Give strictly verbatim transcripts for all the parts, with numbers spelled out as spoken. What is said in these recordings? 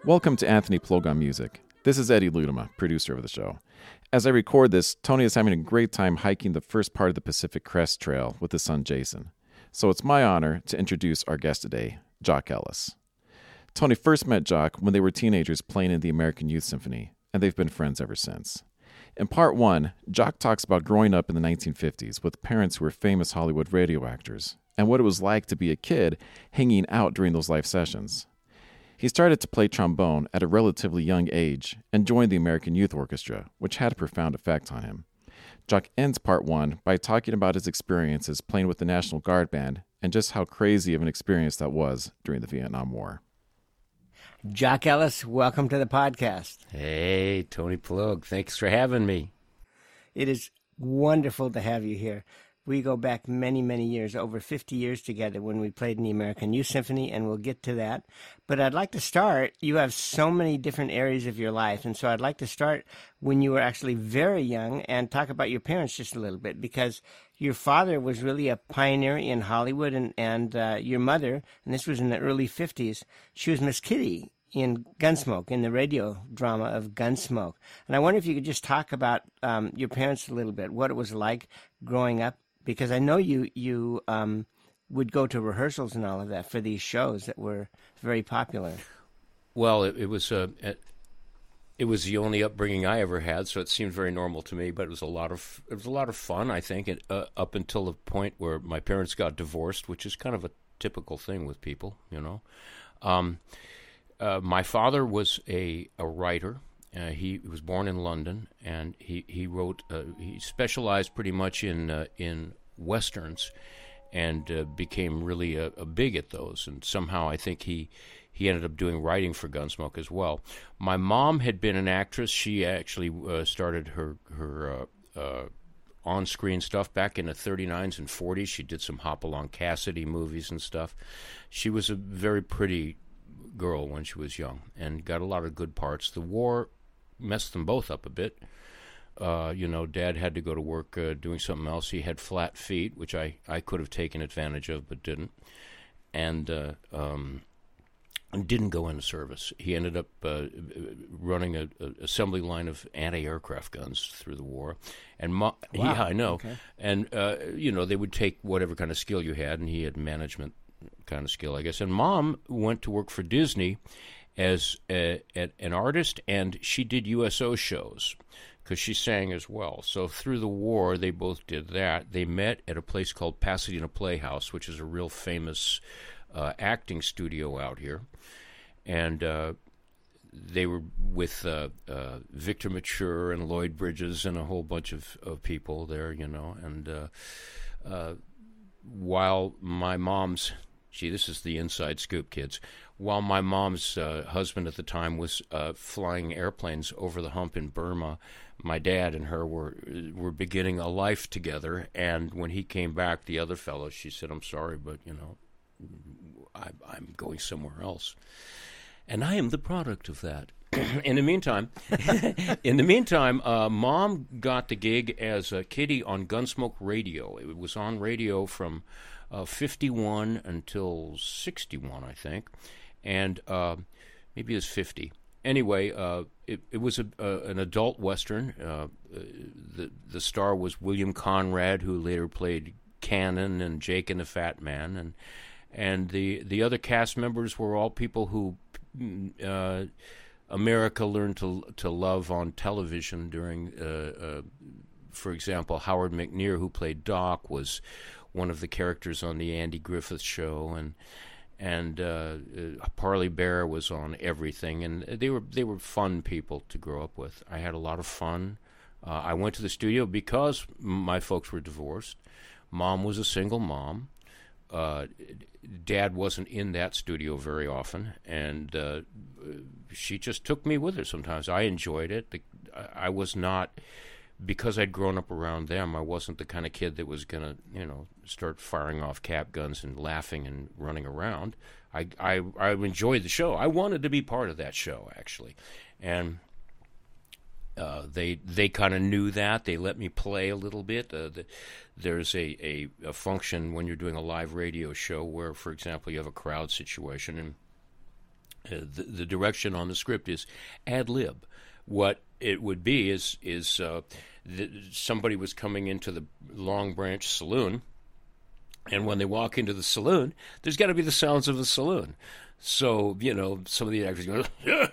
Welcome to Anthony Plug on Music. This is Eddie Ludema, producer of the show. As I record this, Tony is having a great time hiking the first part of the Pacific Crest Trail with his son Jason. So it's my honor to introduce our guest today, Jock Ellis. Tony first met Jock when they were teenagers playing in the American Youth Symphony, and they've been friends ever since. In part one, Jock talks about growing up in the nineteen fifties with parents who were famous Hollywood radio actors, and what it was like to be a kid hanging out during those live sessions. He started to play trombone at a relatively young age and joined the American Youth Orchestra, which had a profound effect on him. Jock ends part one by talking about his experiences playing with the National Guard Band and just how crazy of an experience that was during the Vietnam War. Jock Ellis, welcome to the podcast. Hey, Tony Plug, thanks for having me. It is wonderful to have you here. We go back many, many years, over fifty years together when we played in the American Youth Symphony, and we'll get to that. But I'd like to start, you have so many different areas of your life, and so I'd like to start when you were actually very young and talk about your parents just a little bit, because your father was really a pioneer in Hollywood, and, and uh, your mother, and this was in the early fifties, she was Miss Kitty in Gunsmoke, in the radio drama of Gunsmoke. And I wonder if you could just talk about um, your parents a little bit, what it was like growing up, because I know you you um, would go to rehearsals and all of that for these shows that were very popular. Well, it, it was uh, it was the only upbringing I ever had, so it seemed very normal to me. But it was a lot of it was a lot of fun, I think, it, uh, up until the point where my parents got divorced, which is kind of a typical thing with people, you know. Um, uh, my father was a a writer. Uh, he was born in London, and he he wrote. Uh, he specialized pretty much in uh, in westerns, and uh, became really a, a big at those. And somehow, I think he he ended up doing writing for Gunsmoke as well. My mom had been an actress. She actually uh, started her her uh, uh, on-screen stuff back in the thirty-nines and forties. She did some Hopalong Cassidy movies and stuff. She was a very pretty girl when she was young, and got a lot of good parts. The war messed them both up a bit. Uh, you know, Dad had to go to work uh, doing something else. He had flat feet, which I, I could have taken advantage of, but didn't. And uh, um, didn't go into service. He ended up uh, running a, a assembly line of anti-aircraft guns through the war. And mo- wow. Yeah, I know. Okay. And, uh, you know, they would take whatever kind of skill you had, and he had management kind of skill, I guess. And Mom went to work for Disney as a, a, an artist, and she did U S O shows because she sang as well. So through the war, they both did that. They met at a place called Pasadena Playhouse, which is a real famous uh, acting studio out here. And uh, they were with uh, uh, Victor Mature and Lloyd Bridges and a whole bunch of, of people there, you know. And uh, uh, while my mom's, gee, this is the inside scoop, kids. While my mom's uh, husband at the time was uh, flying airplanes over the hump in Burma, my dad and her were were beginning a life together. And when he came back, the other fellow, she said, "I'm sorry, but, you know, I, I'm going somewhere else." And I am the product of that. In the meantime, in the meantime, uh, Mom got the gig as uh, Kitty on Gunsmoke Radio. It was on radio from uh, fifty-one until sixty-one, I think. And uh, maybe it was fifty. Anyway, uh, it, it was a, uh, an adult Western. Uh, the the star was William Conrad, who later played Cannon and Jake and the Fat Man. And and the, the other cast members were all people who uh, America learned to to love on television during, uh, uh, for example, Howard McNear, who played Doc, was one of the characters on the Andy Griffith Show, and and uh, uh, Parley Bear was on everything, and they were they were fun people to grow up with. I had a lot of fun. Uh, I went to the studio because my folks were divorced. Mom was a single mom. Uh, Dad wasn't in that studio very often, and uh, she just took me with her sometimes. I enjoyed it. The, I was not, because I'd grown up around them, I wasn't the kind of kid that was going to, you know, start firing off cap guns and laughing and running around. I, I, I enjoyed the show. I wanted to be part of that show, actually. And uh, they they kind of knew that. They let me play a little bit. Uh, the, there's a, a, a function when you're doing a live radio show where, for example, you have a crowd situation, and Uh, the, the direction on the script is ad lib. What it would be is is uh, the, somebody was coming into the Long Branch Saloon, and when they walk into the saloon, there's got to be the sounds of the saloon. So, you know, some of the actors go, you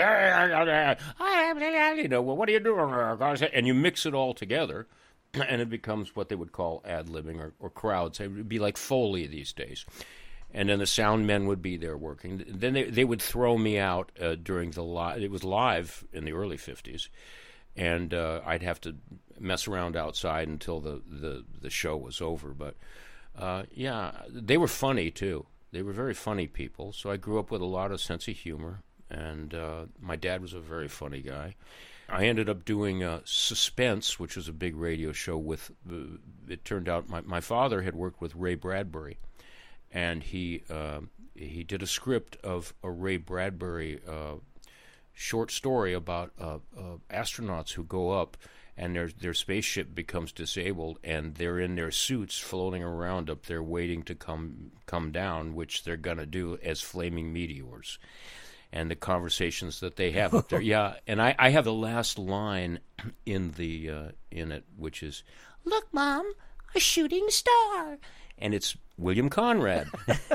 know, well, what are you doing? And you mix it all together, and it becomes what they would call ad-libbing or, or crowds. It would be like Foley these days. And then the sound men would be there working. Then they they would throw me out uh, during the live. It was live in the early fifties, and uh, I'd have to mess around outside until the, the, the show was over. But, uh, yeah, they were funny, too. They were very funny people, so I grew up with a lot of sense of humor, and uh, my dad was a very funny guy. I ended up doing uh, Suspense, which was a big radio show with, uh, it turned out my, my father had worked with Ray Bradbury, and he uh, he did a script of a Ray Bradbury uh, short story about uh, uh, astronauts who go up, and their their spaceship becomes disabled, and they're in their suits floating around up there waiting to come come down, which they're going to do as flaming meteors. And the conversations that they have up there. Yeah, and I, I have the last line in the uh, in it, which is, "Look, Mom, a shooting star." And it's William Conrad.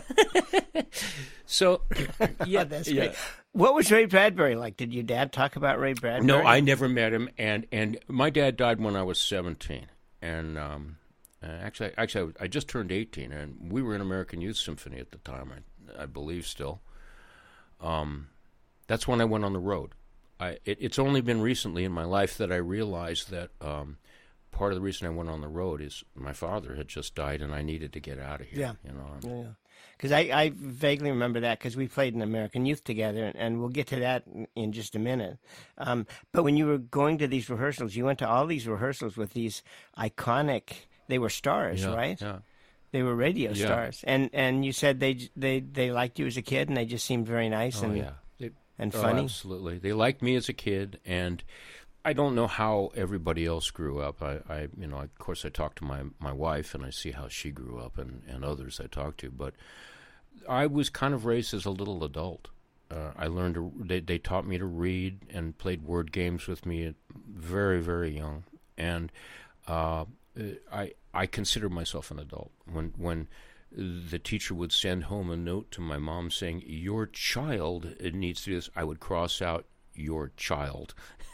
So, yeah, oh, that's yeah. great. What was Ray Bradbury like? Did your dad talk about Ray Bradbury? No, I never met him, and, and my dad died when I was seventeen, and um, uh, actually, actually, I just turned eighteen, and we were in American Youth Symphony at the time, I, I believe still. Um, that's when I went on the road. I it, it's only been recently in my life that I realized that um, part of the reason I went on the road is my father had just died, and I needed to get out of here. Yeah, you know. Yeah. Because I, I vaguely remember that because we played in American Youth together, and, and we'll get to that in, in just a minute. Um, but when you were going to these rehearsals, you went to all these rehearsals with these iconic, they were stars, yeah, right? Yeah. They were radio yeah. stars. And and you said they they they liked you as a kid, and they just seemed very nice oh, and, yeah. they, and oh, funny. Absolutely. They liked me as a kid, and I don't know how everybody else grew up. I, I you know, of course I talk to my, my wife, and I see how she grew up, and, and others I talk to, but I was kind of raised as a little adult. Uh, I learned to, they, they taught me to read and played word games with me at very, very young. And uh, I I consider myself an adult. When when the teacher would send home a note to my mom saying, "Your child needs to do this," I would cross out "your child."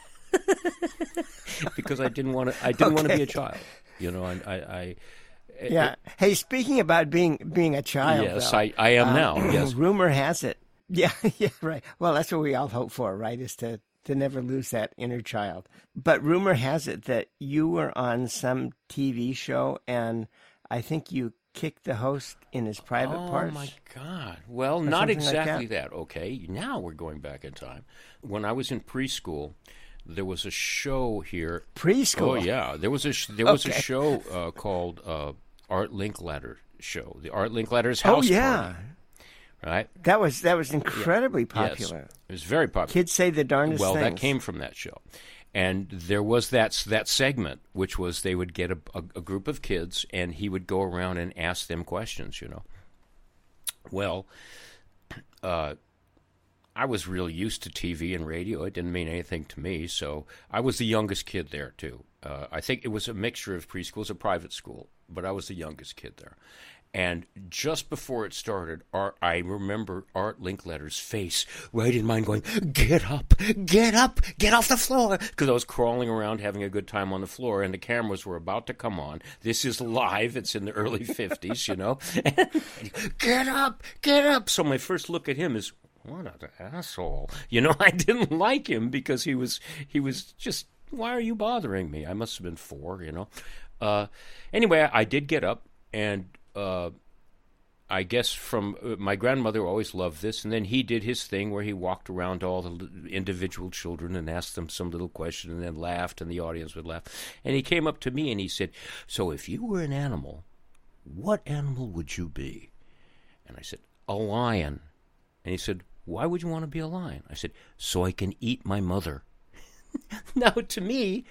Because I didn't want to I didn't okay. want to be a child. You know, I I, I Yeah. It, hey, speaking about being being a child, yes, though, I, I am um, now. Yes. Rumor has it. Yeah, yeah, right. Well, that's what we all hope for, right? Is to, to never lose that inner child. But rumor has it that you were on some T V show, and I think you kicked the host in his private oh, parts. Oh, my God. Well, not exactly like that. that. Okay, now we're going back in time. When I was in preschool, there was a show here. Preschool? Oh, yeah. There was a, sh- there was okay. a show uh, called uh, Art Linkletter Show. The Art Linkletter's House Oh, yeah. Party. Right? That was that was incredibly yeah. popular. Yes. It was very popular. Kids say the darndest well, things. Well, that came from that show. And there was that that segment, which was they would get a, a, a group of kids, and he would go around and ask them questions, you know. Well, uh, I was really used to T V and radio. It didn't mean anything to me, so I was the youngest kid there, too. Uh, I think it was a mixture of preschool. It was a private school, but I was the youngest kid there. And just before it started, Art, I remember Art Linkletter's face right in mine going, "Get up, get up, get off the floor," because I was crawling around having a good time on the floor, and the cameras were about to come on. This is live. It's in the early fifties, you know. Get up, get up. So my first look at him is, what an asshole. You know, I didn't like him because he was he was just, why are you bothering me? I must have been four, you know. Uh, anyway, I did get up, and Uh, I guess from uh, my grandmother always loved this, and then he did his thing where he walked around to all the individual children and asked them some little question and then laughed, and the audience would laugh. And he came up to me and he said, "So if you were an animal, what animal would you be?" And I said, "A lion." And he said, "Why would you want to be a lion?" I said, "So I can eat my mother." Now, to me...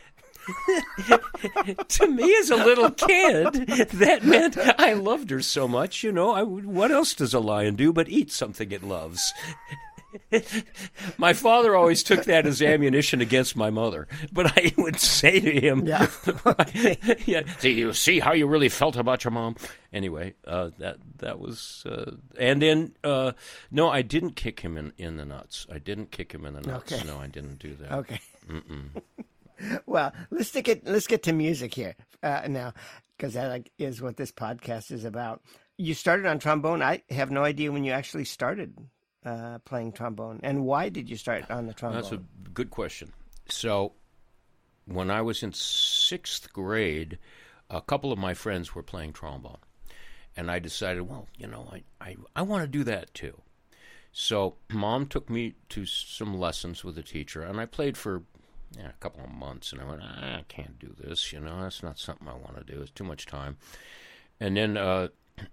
to me as a little kid, that meant I loved her so much, you know. I, what else does a lion do but eat something it loves? My father always took that as ammunition against my mother, but I would say to him, Yeah. Okay. yeah, see, you see how you really felt about your mom. Anyway, uh, that that was, uh, and then uh, no, I didn't kick him in, in the nuts. I didn't kick him in the nuts. Okay. No, I didn't do that. Okay. Mm-mm. Well, let's get let's get to music here uh, now, because that like, is what this podcast is about. You started on trombone. I have no idea when you actually started uh, playing trombone, and why did you start on the trombone? That's a good question. So, when I was in sixth grade, a couple of my friends were playing trombone, and I decided, well, you know, I I, I want to do that too. So, Mom took me to some lessons with a teacher, and I played for yeah, a couple of months, and I went, I can't do this, you know, that's not something I want to do. It's too much time. And then, uh,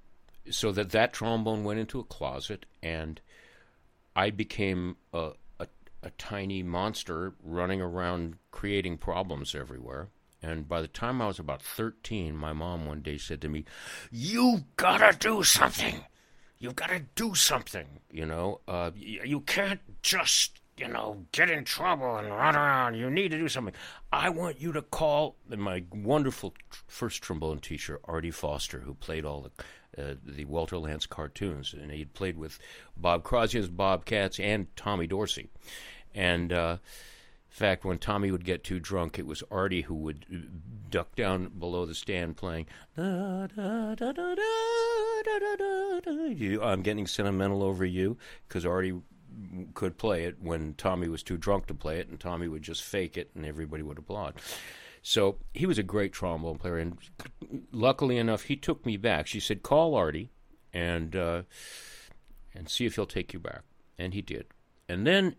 so that that trombone went into a closet, and I became a, a, a tiny monster running around creating problems everywhere. And by the time I was about thirteen, my mom one day said to me, "You gotta do something. You gotta do something, you know. Uh, you, you can't just, you know, get in trouble and run around. You need to do something. I want you to call," and my wonderful tr- first trombone teacher, Artie Foster, who played all the uh, the Walter Lantz cartoons, and he'd played with Bob Crosby's Bobcats and Tommy Dorsey. And uh, in fact, when Tommy would get too drunk, it was Artie who would duck down below the stand playing, da, da, da, da, da, da, da, da, da. You, I'm getting sentimental over you, because Artie could play it when Tommy was too drunk to play it, and Tommy would just fake it, and everybody would applaud. So he was a great trombone player, and luckily enough, he took me back. She said, "Call Artie and uh, and see if he'll take you back," and he did. And then,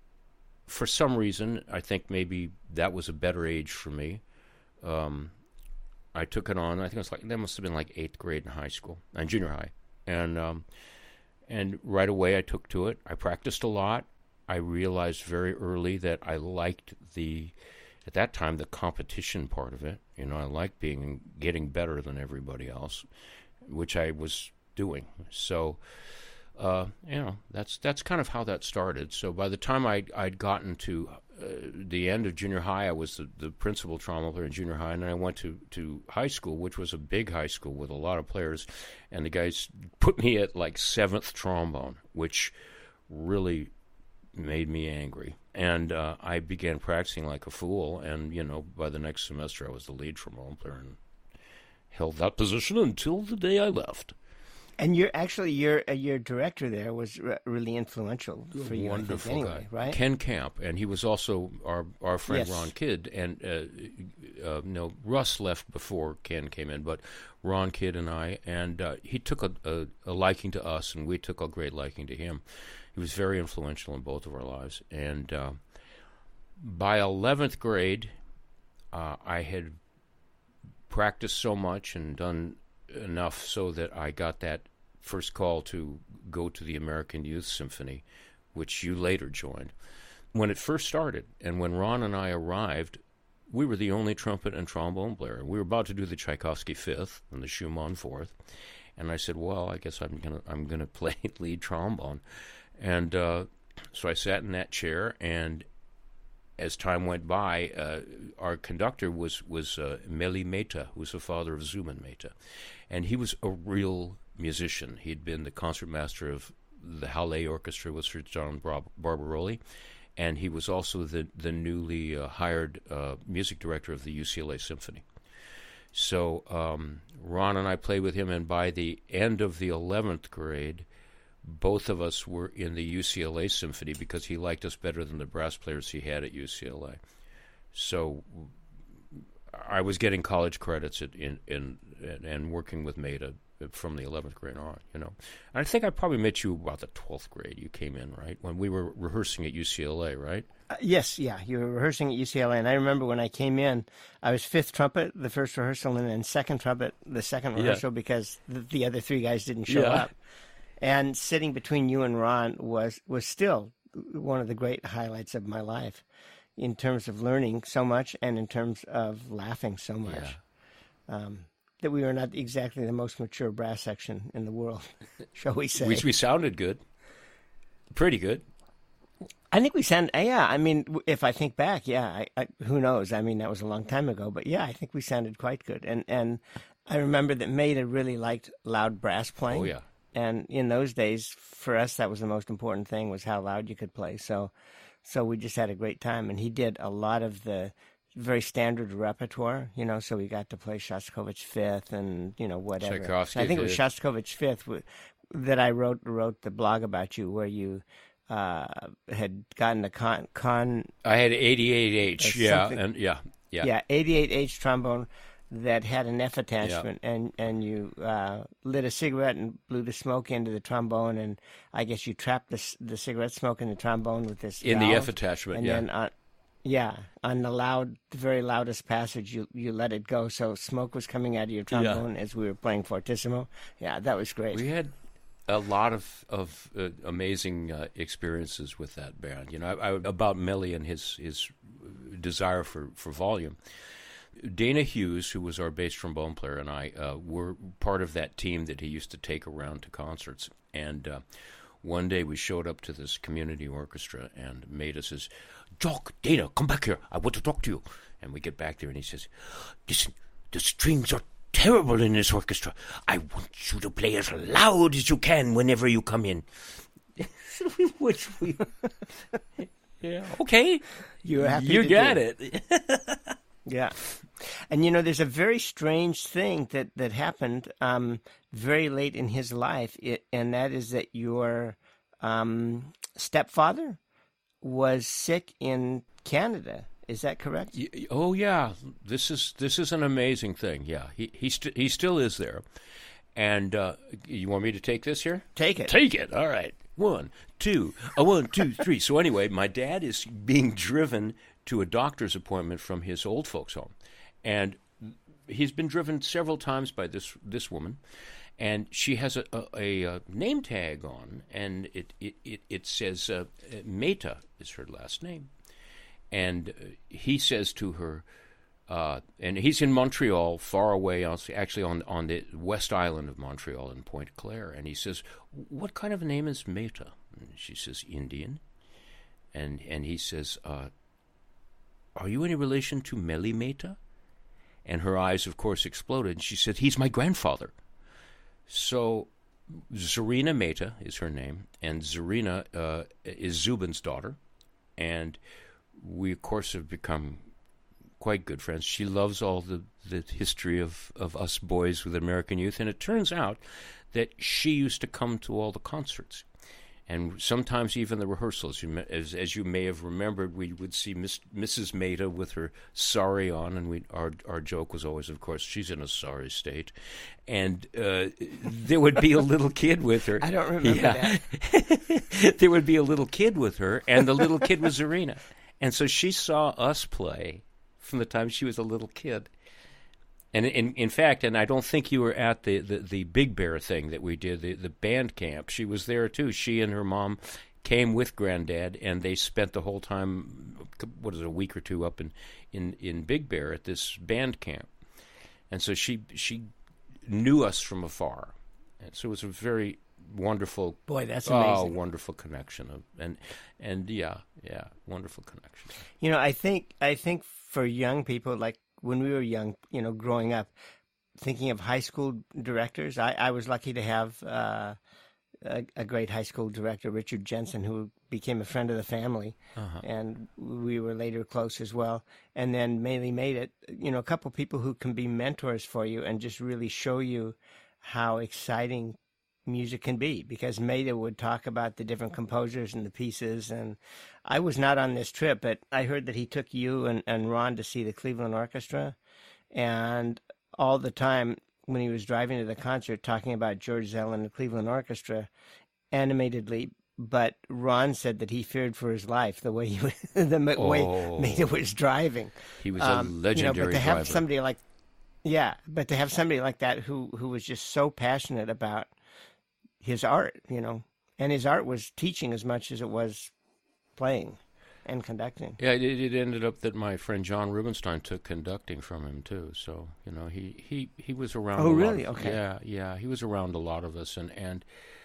for some reason, I think maybe that was a better age for me. Um, I took it on. I think it was like that must have been like eighth grade in high school and junior high, and. Um, And right away I took to it. I practiced a lot. I realized very early that I liked the, at that time, the competition part of it. You know, I liked being, getting better than everybody else, which I was doing. So, uh, you know, that's that's kind of how that started. So by the time I, I'd gotten to uh, the end of junior high, I was the, the principal trombone player in junior high, and then I went to, to high school, which was a big high school with a lot of players, and the guys put me at like seventh trombone, which really made me angry. And uh, I began practicing like a fool, and, you know, by the next semester I was the lead trombone player and held that position until the day I left. And you're actually your uh, your director there was r- really influential for you. Wonderful I think, anyway, guy, right? Ken Camp, and he was also our our friend Yes. Ron Kidd. And uh, uh, no, Russ left before Ken came in, but Ron Kidd and I, and uh, he took a, a, a liking to us, and we took a great liking to him. He was very influential in both of our lives. And uh, by eleventh grade, uh, I had practiced so much and done enough so that I got that first call to go to the American Youth Symphony, which you later joined. When it first started, and when Ron and I arrived, we were the only trumpet and trombone player. We were about to do the Tchaikovsky Fifth and the Schumann Fourth, and I said, "Well, I guess I'm gonna I'm gonna play lead trombone." And uh, so I sat in that chair, and as time went by, uh, our conductor was was uh, Meli Mehta, who was the father of Zuman Mehta, and he was a real musician. He'd been the concertmaster of the Halle Orchestra with Sir John Bar- Barbaroli, and he was also the the newly uh, hired uh, music director of the U C L A Symphony. So um, Ron and I played with him, and by the end of the eleventh grade, both of us were in the U C L A Symphony because he liked us better than the brass players he had at U C L A. So I was getting college credits at, in, in and working with Mehta from the eleventh grade on, you know. And I think I probably met you about the twelfth grade. You came in, right, when we were rehearsing at U C L A, right? Uh, yes, yeah. You were rehearsing at U C L A, and I remember when I came in, I was fifth trumpet the first rehearsal, and then second trumpet the second rehearsal Yeah. because the, the other three guys didn't show Yeah. up. And sitting between you and Ron was was still one of the great highlights of my life, in terms of learning so much and in terms of laughing so much. Yeah. Um, that we were not exactly the most mature brass section in the world, shall we say? We, we sounded good, pretty good. I think we sound, yeah, I mean, if I think back, yeah, I, I, who knows? I mean, that was a long time ago, but yeah, I think we sounded quite good. And and I remember that Maida really liked loud brass playing. Oh, yeah. And in those days, for us, that was the most important thing, was how loud you could play. So so we just had a great time. And he did a lot of the very standard repertoire, you know, so we got to play Shostakovich Fifth and, you know, whatever. Tchaikovsky I think it was Fifth. Shostakovich Fifth that I wrote wrote the blog about you, where you uh, had gotten a con, con I had eighty-eight H, Or yeah, something. and yeah, yeah. yeah, eighty-eight H trombone that had an F attachment, and and you uh, lit a cigarette and blew the smoke into the trombone, and I guess you trapped the c- the cigarette smoke in the trombone with this In the valve, F attachment, and yeah. then on, yeah, on the loud, the very loudest passage, you you let it go, so smoke was coming out of your trombone as we were playing fortissimo. Yeah, that was great. We had a lot of of uh, amazing uh, experiences with that band. You know, I, I, about Melly and his his desire for, for volume. Dana Hughes, who was our bass trombone player, and I uh, were part of that team that he used to take around to concerts. And uh, one day we showed up to this community orchestra, and Maida says, "Jock, Dana, come back here. I want to talk to you." And we get back there, and he says, "Listen, the strings are terrible in this orchestra. I want you to play as loud as you can whenever you come in." Which we, yeah, okay, You were happy you to got do. it. Yeah. And, you know, there's a very strange thing that, that happened um, very late in his life, it, and that is that your um, stepfather was sick in Canada. Is that correct? Y- Oh yeah, this is this is an amazing thing. Yeah, he he st- he still is there, and uh, you want me to take this here? Take it. Take it. All right. One, two, a one, two, three. So anyway, my dad is being driven to a doctor's appointment from his old folks' home, and he's been driven several times by this this woman, and she has a a, a name tag on, and it it it, it says uh, Meta is her last name, and uh, he says to her. Uh, and he's in Montreal, far away, on, actually on on the west island of Montreal in Pointe Claire. And he says, "What kind of a name is Meta?" And she says, "Indian." And and he says, uh, "Are you any relation to Melly Meta?" And her eyes, of course, exploded. And she said, "He's my grandfather." So Zarina Meta is her name, and Zarina uh, is Zubin's daughter. And we, of course, have become quite good friends. She loves all the, the history of, of us boys with American Youth, and it turns out that she used to come to all the concerts, and sometimes even the rehearsals. You, may- as as you may have remembered, we would see Miss, Missus Maida with her sari on, and we our our joke was always, of course, she's in a sorry state, and uh, there would be a little kid with her. I don't remember that. There would be a little kid with her, and the little kid was Zarina, and so she saw us play from the time she was a little kid. And in in fact, and I don't think you were at the, the, the Big Bear thing that we did, the, the band camp. She was there too. She and her mom came with Granddad, and they spent the whole time, what is it, a week or two up in, in, in Big Bear at this band camp. And so she she knew us from afar. And so it was a very wonderful, Boy, that's oh, amazing. wonderful connection. Of, and and yeah, yeah, wonderful connection. You know, I think I think for young people, like when we were young, you know, growing up, thinking of high school directors, I, I was lucky to have uh, a, a great high school director, Richard Jensen, who became a friend of the family, Uh-huh. and we were later close as well. And then Maley made it, you know, a couple people who can be mentors for you and just really show you how exciting music can be, because Maida would talk about the different composers and the pieces. And I was not on this trip, but I heard that he took you and, and Ron to see the Cleveland Orchestra, and all the time when he was driving to the concert talking about George Zell and the Cleveland Orchestra animatedly, but Ron said that he feared for his life the way he was, the m- Oh. way Maida was driving. He was a Um, you know, legendary but to have driver. somebody like yeah, but to have somebody like that who who was just so passionate about his art, you know, and his art was teaching as much as it was playing and conducting. Yeah, it, it ended up that my friend John Rubinstein took conducting from him too. So you know, he, he, he was around. Oh, a lot really? of- Okay. Yeah, yeah, he was around a lot of us, and and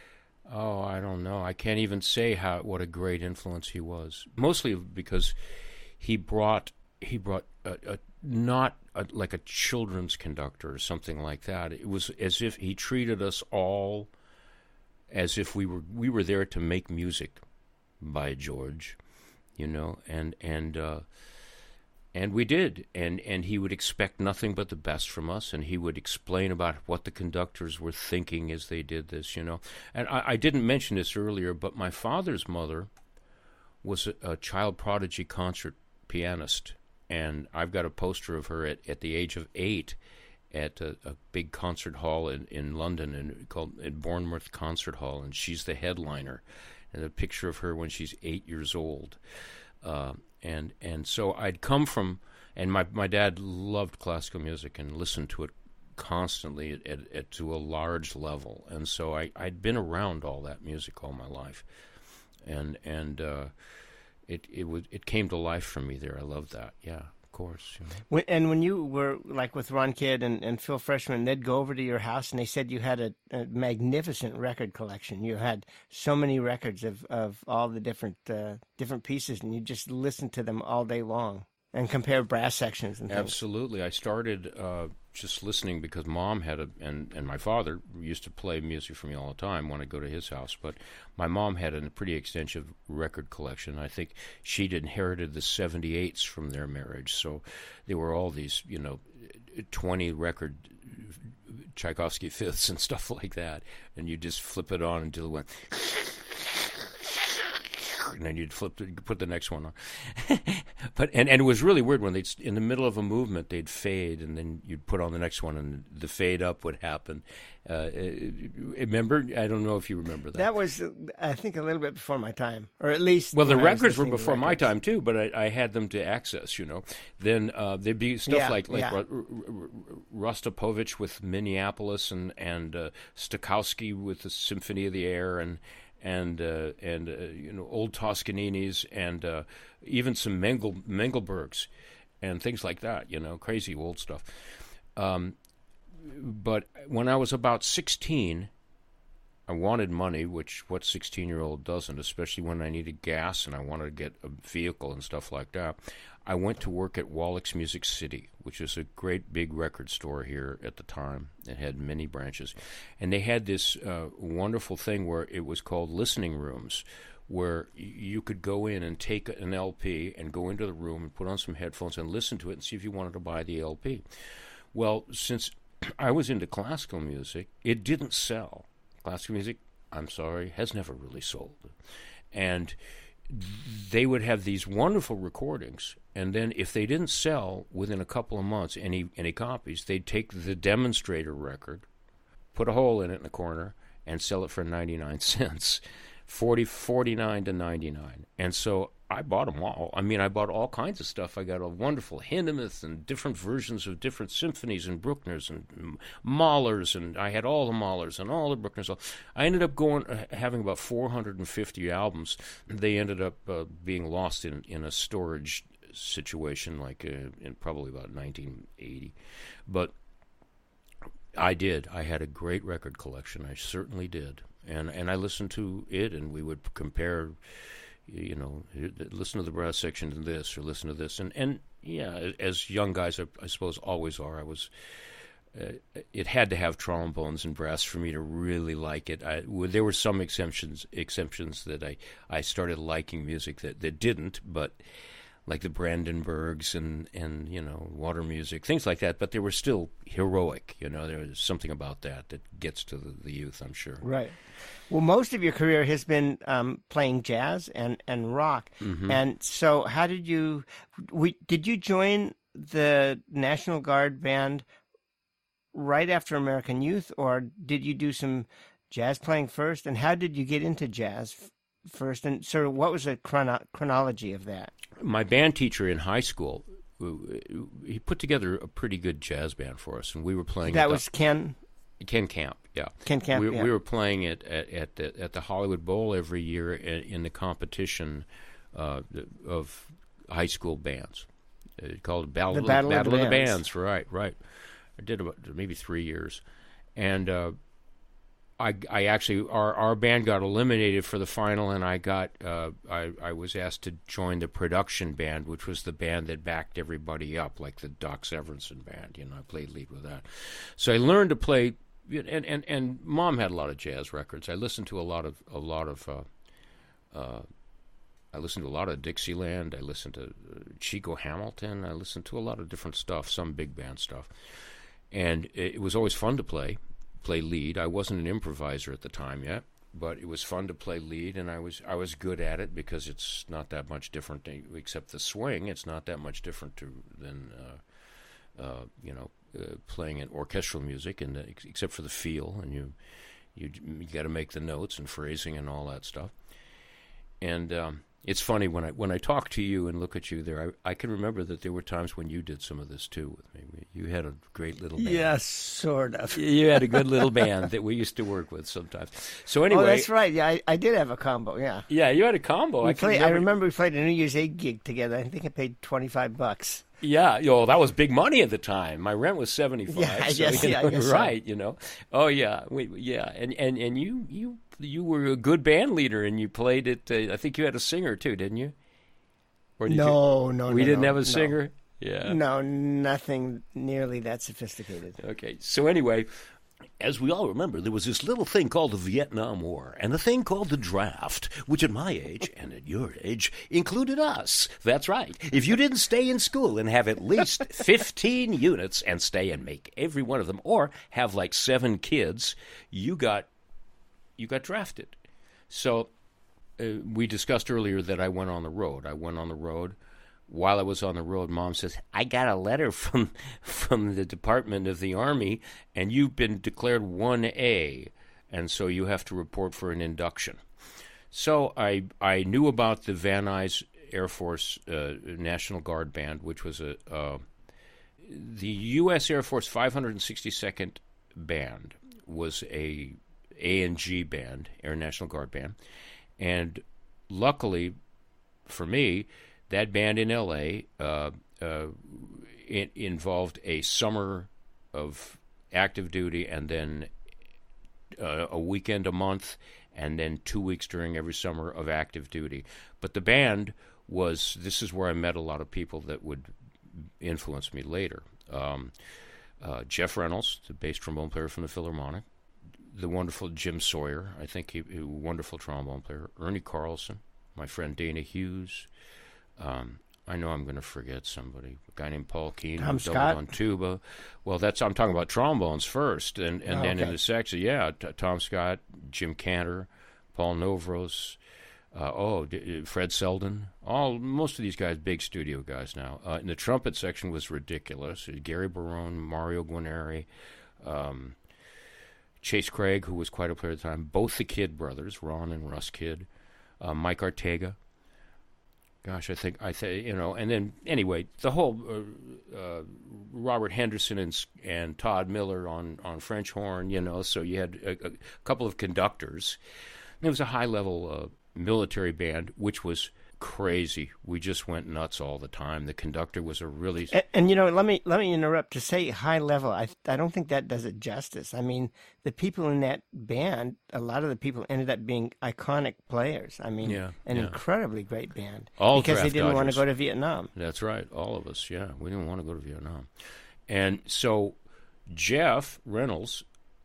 Oh, I don't know. I can't even say how what a great influence he was. Mostly because he brought he brought a, a not a, like a children's conductor or something like that. It was as if he treated us all as if we were we were there to make music, by George, you know, and and uh, and we did, and and he would expect nothing but the best from us, and he would explain about what the conductors were thinking as they did this, you know. And I, I didn't mention this earlier, but my father's mother was a, a child prodigy concert pianist, and I've got a poster of her at, at the age of eight at a, a big concert hall in, in London, and called at Bournemouth Concert Hall, and she's the headliner, and a picture of her when she's eight years old. Uh, and and so I'd come from, and my my dad loved classical music and listened to it constantly at, at, at to a large level, and so I I'd been around all that music all my life, and and uh, it it would it came to life for me there. I loved that. Yeah, of course. You know. When, and when you were like with Ron Kidd and, and Phil Freshman, they'd go over to your house and they said you had a, a magnificent record collection. You had so many records of, of all the different uh, different pieces, and you just listened to them all day long and compare brass sections and things. Absolutely. I started uh, just listening because Mom had a, and, and my father used to play music for me all the time when I go to his house, but my mom had a pretty extensive record collection. I think she'd inherited the seventy-eights from their marriage, so there were all these, you know, twenty record Tchaikovsky fifths and stuff like that, and you just flip it on until it went... and then you'd flip it, put the next one on. But and, and it was really weird when they'd in the middle of a movement they'd fade, and then you'd put on the next one, and the fade up would happen. Uh, remember? I don't know if you remember that. That was, I think, a little bit before my time, or at least. Well, the records were before my time too, but I, I had them to access. You know, then uh, there'd be stuff yeah, like like yeah. R- R- Rostropovich with Minneapolis, and and uh, Stokowski with the Symphony of the Air, and. and uh, and uh, you know, old Toscanini's, and uh, even some Mengel Mengelbergs and things like that, you know, crazy old stuff. Um, but when I was about sixteen, I wanted money, which what sixteen-year-old doesn't, especially when I needed gas and I wanted to get a vehicle and stuff like that. I went to work at Wallach's Music City, which is a great big record store here at the time. It had many branches. And they had this uh, wonderful thing where it was called listening rooms, where you could go in and take an L P and go into the room and put on some headphones and listen to it and see if you wanted to buy the L P. Well, since I was into classical music, it didn't sell. Classical music, I'm sorry, has never really sold. And they would have these wonderful recordings, and then if they didn't sell within a couple of months, any any copies, they'd take the demonstrator record, put a hole in it in the corner, and sell it for ninety-nine cents, forty, forty-nine to ninety-nine. And so I bought them all. I mean, I bought all kinds of stuff. I got a wonderful Hindemith and different versions of different symphonies and Bruckners and Mahlers, and I had all the Mahlers and all the Bruckners. I ended up going uh, having about four hundred fifty albums. They ended up uh, being lost in, in a storage situation, like uh, in probably about nineteen eighty. But I did. I had a great record collection. I certainly did. And, and I listened to it, and we would compare... You know, listen to the brass section in this, or listen to this, and and yeah, as young guys, I, I suppose always are. I was, uh, it had to have trombones and brass for me to really like it. I, well, there were some exemptions, exemptions that I, I started liking music that, that didn't, but like the Brandenburgs and and you know, water music, things like that. But they were still heroic. You know, there was something about that that gets to the, the youth, I'm sure. Right. Well, most of your career has been um, playing jazz and, and rock. Mm-hmm. And so how did you we, – did you join the National Guard band right after American Youth, or did you do some jazz playing first? And how did you get into jazz f- first? And sort of what was the chrono- chronology of that? My band teacher in high school, he put together a pretty good jazz band for us, and we were playing – That was the, Ken – Ken Camp, yeah. Ken Camp, we, yeah. we were playing it at, at, the, at the Hollywood Bowl every year in, in the competition uh, of high school bands. It called Battle, the of, Battle, Battle of, the, of the bands. Bands. Right, right. I did about maybe three years. And uh, I, I actually our our band got eliminated for the final, and I got uh, I I was asked to join the production band, which was the band that backed everybody up, like the Doc Severinsen band. You know, I played lead with that. So I learned to play, and and, and Mom had a lot of jazz records. I listened to a lot of a lot of. Uh, uh, I listened to a lot of Dixieland. I listened to uh, Chico Hamilton. I listened to a lot of different stuff, some big band stuff, and it, it was always fun to play. play lead. I wasn't an improviser at the time yet, but it was fun to play lead, and I was I was good at it because it's not that much different, except the swing. It's not that much different to, than uh, uh, you know uh, playing in orchestral music, and except for the feel, and you you, you got to make the notes and phrasing and all that stuff. And um, it's funny when I when I talk to you and look at you there, I, I can remember that there were times when you did some of this too with me. You had a great little band. Yes, sort of. You had a good little band that we used to work with sometimes. So anyway, oh, that's right. Yeah, I, I did have a combo. Yeah. Yeah, you had a combo. We I, played, remember. I remember we played a New Year's Eve gig together. I think I paid twenty-five bucks. Yeah, yo, that was big money at the time. My rent was seventy-five. Yeah, I so, guess, you yeah, know, I guess right? so. You know. Oh yeah, we, yeah, and and and you you you were a good band leader, and you played it. Uh, I think you had a singer too, didn't you? Or did no, you? no, We no, didn't no, have a no. singer. Yeah. No, nothing nearly that sophisticated. Okay. So anyway, as we all remember, there was this little thing called the Vietnam War and a thing called the draft, which at my age and at your age included us. That's right. If you didn't stay in school and have at least fifteen units and stay and make every one of them, or have like seven kids, you got you got drafted. So uh, we discussed earlier that I went on the road. I went on the road. While I was on the road, Mom says, I got a letter from from the Department of the Army, and you've been declared one A, and so you have to report for an induction. So I I knew about the Van Nuys Air Force uh, National Guard Band, which was a uh, the U S Air Force five hundred sixty-second Band was a A and G band, Air National Guard Band, and luckily for me, that band in L A uh, uh, it involved a summer of active duty and then uh, a weekend a month and then two weeks during every summer of active duty. But the band was, this is where I met a lot of people that would influence me later. Um, uh, Jeff Reynolds, the bass trombone player from the Philharmonic, the wonderful Jim Sawyer, I think he, he a wonderful trombone player, Ernie Carlson, my friend Dana Hughes. Um, I know I'm going to forget somebody. A guy named Paul Keene, Tom who Scott? doubled on tuba. Well, that's I'm talking about trombones first, and, and Oh, then in okay. the section, yeah, t- Tom Scott, Jim Cantor, Paul Novros, uh, oh, D- Fred Selden, all most of these guys, big studio guys now. Uh, and the trumpet section was ridiculous. Gary Barone, Mario Guarneri, um, Chase Craig, who was quite a player at the time. Both the Kidd brothers, Ron and Russ Kidd, uh, Mike Ortega. Gosh, I think I think you know, and then anyway, the whole uh, uh, Robert Henderson and and Todd Miller on, on French horn, you know. So you had a, a couple of conductors. It was a high level uh, military band, which was crazy. We just went nuts all the time. The conductor was a really And, and you know, let me let me interrupt to say high level. I I don't think that does it justice. I mean, the people in that band, a lot of the people ended up being iconic players. I mean, Yeah, an yeah. incredibly great band All because they draft didn't want to dodgers. go to Vietnam. That's right, all of us. Yeah, we didn't want to go to Vietnam, and so Jeff Reynolds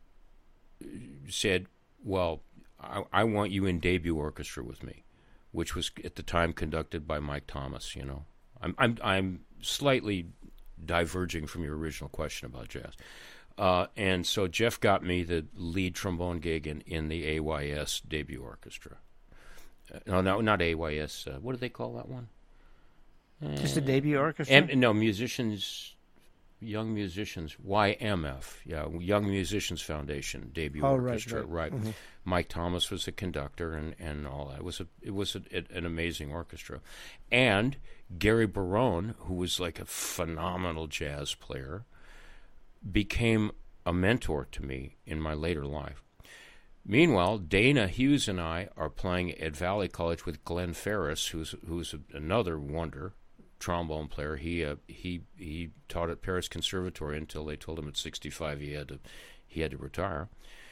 said, "Well, I, I want you in debut orchestra with me," which was at the time conducted by Mike Thomas. You know, I'm I'm I'm slightly diverging from your original question about jazz, uh, and so Jeff got me the lead trombone gig in, in the A Y S debut orchestra. Uh, no, no, not A Y S. Uh, what do they call that one? Just a debut orchestra. M- no, musicians, young musicians, Y M F, yeah, Young Musicians Foundation debut Oh, right, orchestra, right. right. Mike Thomas was the conductor, and, and all that. It was a it was a, a, an amazing orchestra, and Gary Barone, who was like a phenomenal jazz player, became a mentor to me in my later life. Meanwhile, Dana Hughes and I are playing at Valley College with Glenn Ferris, who's who's a, another wonder trombone player. He uh, he he taught at Paris Conservatory until they told him at sixty-five he had to he had to retire.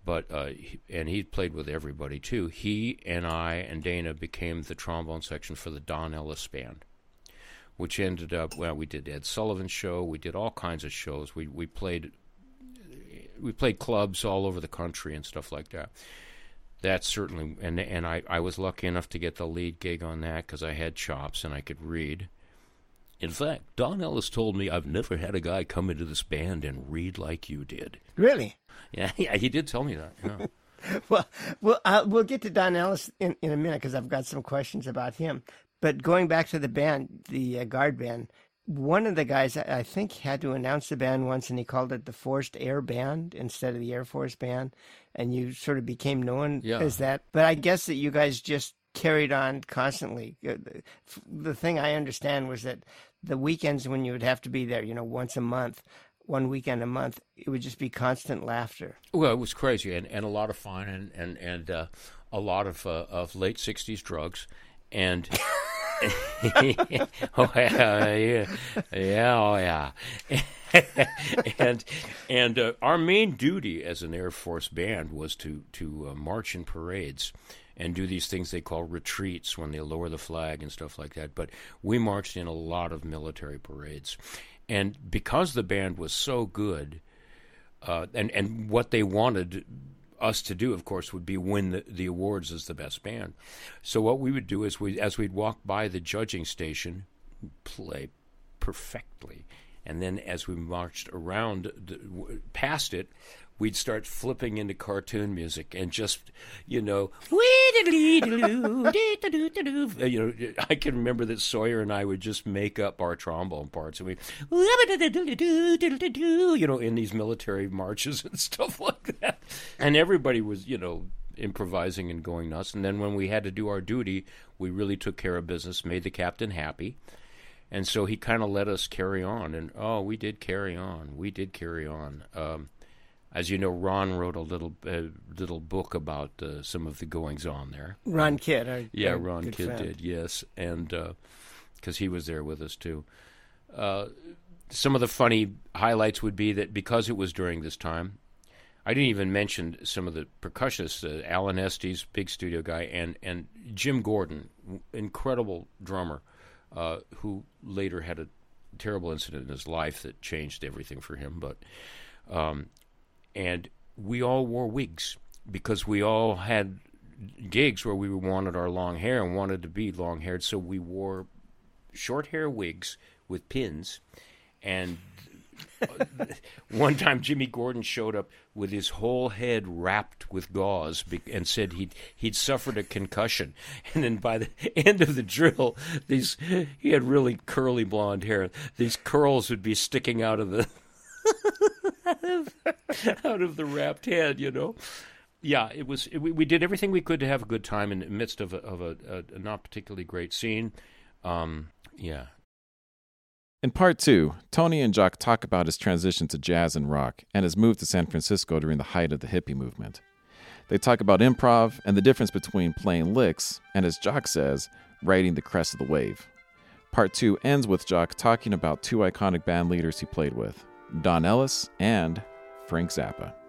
But uh, he, and he played with everybody too. He and I and Dana became the trombone section for the Don Ellis Band, which ended up, well, we did Ed Sullivan's show. We did all kinds of shows. We we played we played clubs all over the country and stuff like that. That's certainly, and and I, I was lucky enough to get the lead gig on that because I had chops and I could read. In fact, Don Ellis told me, I've never had a guy come into this band and read like you did. Really? Yeah, yeah, he did tell me that. Yeah. well, well, uh, we'll get to Don Ellis in, in a minute because I've got some questions about him. But going back to the band, the uh, Guard Band, one of the guys I think had to announce the band once, and he called it the Forced Air Band instead of the Air Force Band, and you sort of became known yeah. as that. But I guess that you guys just carried on constantly. The thing I understand was that the weekends when you would have to be there, you know, once a month, one weekend a month, it would just be constant laughter. Well, it was crazy and, and a lot of fun and and and uh, a lot of uh, of late sixties drugs and. oh yeah, yeah, yeah, oh yeah, and and uh, our main duty as an Air Force band was to to uh, march in parades and do these things they call retreats when they lower the flag and stuff like that. But we marched in a lot of military parades, and because the band was so good, uh, and and what they wanted us to do, of course, would be win the, the awards as the best band. So what we would do is, we, as we'd walk by the judging station, play perfectly. And then as we marched around the, past it, we'd start flipping into cartoon music and just, you know, you know, I can remember that Sawyer and I would just make up our trombone parts, and we, you know, in these military marches and stuff like that. And everybody was, you know, improvising and going nuts. And then when we had to do our duty, we really took care of business, made the captain happy. And so he kind of let us carry on. And, oh, we did carry on. We did carry on. Um, As you know, Ron wrote a little uh, little book about uh, some of the goings-on there. Ron Kidd. Our, yeah, our Ron Kidd friend. did, yes. And because uh, he was there with us, too. Uh, some of the funny highlights would be that because it was during this time, I didn't even mention some of the percussionists, uh, Alan Estes, big studio guy, and, and Jim Gordon, incredible drummer, uh, who later had a terrible incident in his life that changed everything for him. But... Um, And we all wore wigs because we all had gigs where we wanted our long hair and wanted to be long-haired. So we wore short hair wigs with pins. And one time Jimmy Gordon showed up with his whole head wrapped with gauze and said he'd, he'd suffered a concussion. And then by the end of the drill, these he had really curly blonde hair. These curls would be sticking out of the... out of the wrapped head, you know. Yeah, it was. It, we, we did everything we could to have a good time in the midst of a, of a, a, a not particularly great scene. Um, yeah. In part two, Tony and Jock talk about his transition to jazz and rock and his move to San Francisco during the height of the hippie movement. They talk about improv and the difference between playing licks and, as Jock says, riding the crest of the wave. Part two ends with Jock talking about two iconic band leaders he played with, Don Ellis and Frank Zappa.